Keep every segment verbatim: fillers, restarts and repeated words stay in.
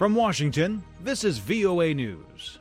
From Washington, this is V O A News.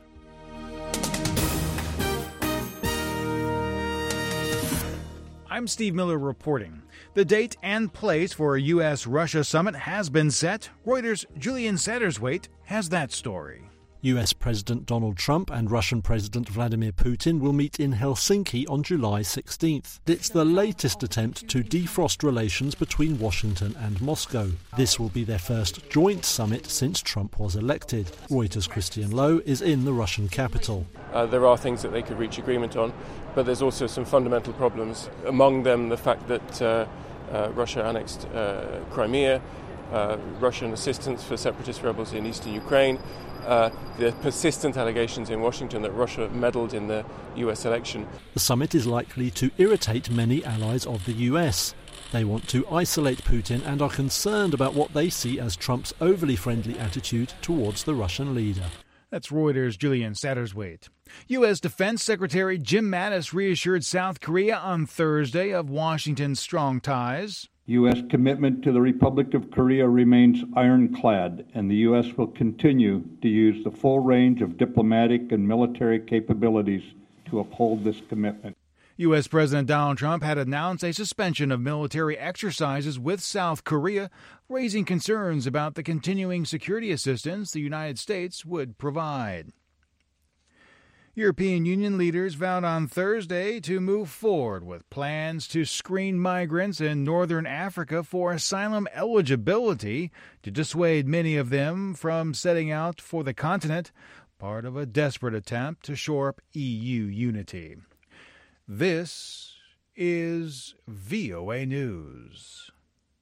I'm Steve Miller reporting. The date and place for a U S Russia summit has been set. Reuters' Julian Satterthwaite has that story. U S President Donald Trump and Russian President Vladimir Putin will meet in Helsinki on July sixteenth. It's the latest attempt to defrost relations between Washington and Moscow. This will be their first joint summit since Trump was elected. Reuters' Christian Lowe is in the Russian capital. Uh, there are things that they could reach agreement on, but there's also some fundamental problems. Among them, the fact that uh, uh, Russia annexed uh, Crimea, uh, Russian assistance for separatist rebels in eastern Ukraine, Uh, the persistent allegations in Washington that Russia meddled in the U S election. The summit is likely to irritate many allies of the U S. They want to isolate Putin and are concerned about what they see as Trump's overly friendly attitude towards the Russian leader. That's Reuters' Julian Satterthwaite. U S. Defense Secretary Jim Mattis reassured South Korea on Thursday of Washington's strong ties. U S commitment to the Republic of Korea remains ironclad, and the U S will continue to use the full range of diplomatic and military capabilities to uphold this commitment. U S. President Donald Trump had announced a suspension of military exercises with South Korea, raising concerns about the continuing security assistance the United States would provide. European Union leaders vowed on Thursday to move forward with plans to screen migrants in northern Africa for asylum eligibility to dissuade many of them from setting out for the continent, part of a desperate attempt to shore up E U unity. This is V O A News.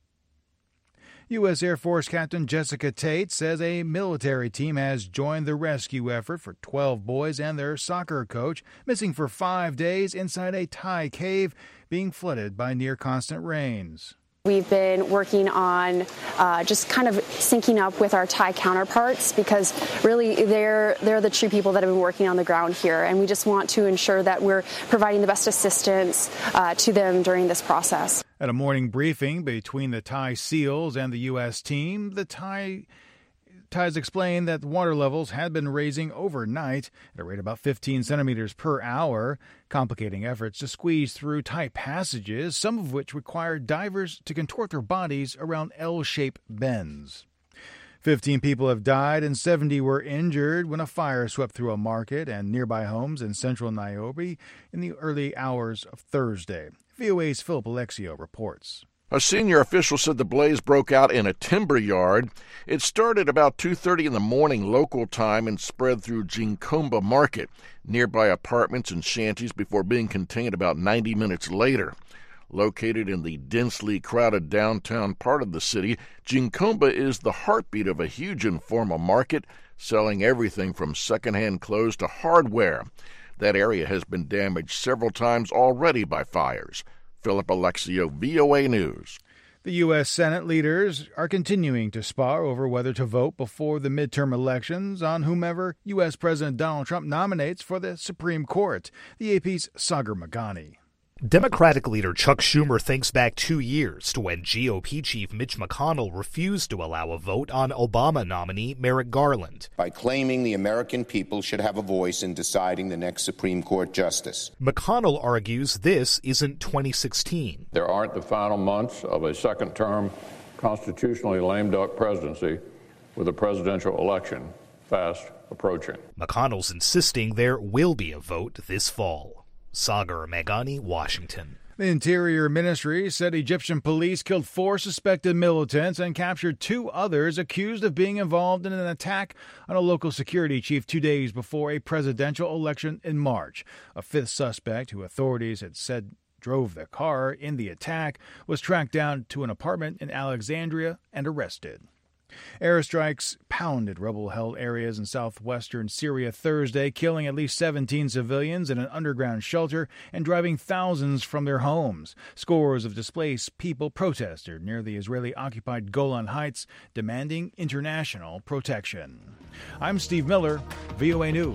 U S. Air Force Captain Jessica Tate says a military team has joined the rescue effort for twelve boys and their soccer coach missing for five days inside a Thai cave being flooded by near-constant rains. We've been working on uh, just kind of syncing up with our Thai counterparts because really they're they're the true people that have been working on the ground here, and we just want to ensure that we're providing the best assistance uh, to them during this process. At a morning briefing between the Thai SEALs and the U S team, the Thai Thais explained that water levels had been raising overnight at a rate of about fifteen centimeters per hour, complicating efforts to squeeze through tight passages, some of which required divers to contort their bodies around L-shaped bends. Fifteen people have died and seventy were injured when a fire swept through a market and nearby homes in central Nairobi in the early hours of Thursday. V O A's Philip Alexio reports. A senior official said the blaze broke out in a timber yard. It started about two thirty in the morning local time and spread through Jinkomba Market, nearby apartments and shanties, before being contained about ninety minutes later. Located in the densely crowded downtown part of the city, Jinkomba is the heartbeat of a huge informal market, selling everything from secondhand clothes to hardware. That area has been damaged several times already by fires. Philip Alexio, V O A News. The U S. Senate leaders are continuing to spar over whether to vote before the midterm elections on whomever U S. President Donald Trump nominates for the Supreme Court. The A P's Sagar Meghani. Democratic leader Chuck Schumer thinks back two years to when G O P chief Mitch McConnell refused to allow a vote on Obama nominee Merrick Garland. By claiming the American people should have a voice in deciding the next Supreme Court justice. McConnell argues this isn't twenty sixteen. There aren't the final months of a second-term constitutionally lame-duck presidency with a presidential election fast approaching. McConnell's insisting there will be a vote this fall. Sagar Meghani, Washington. The Interior Ministry said Egyptian police killed four suspected militants and captured two others accused of being involved in an attack on a local security chief two days before a presidential election in March. A fifth suspect, who authorities had said drove the car in the attack, was tracked down to an apartment in Alexandria and arrested. Airstrikes pounded rebel-held areas in southwestern Syria Thursday, killing at least seventeen civilians in an underground shelter and driving thousands from their homes. Scores of displaced people protested near the Israeli-occupied Golan Heights, demanding international protection. I'm Steve Miller, V O A News.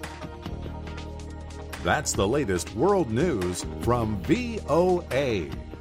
That's the latest world news from V O A.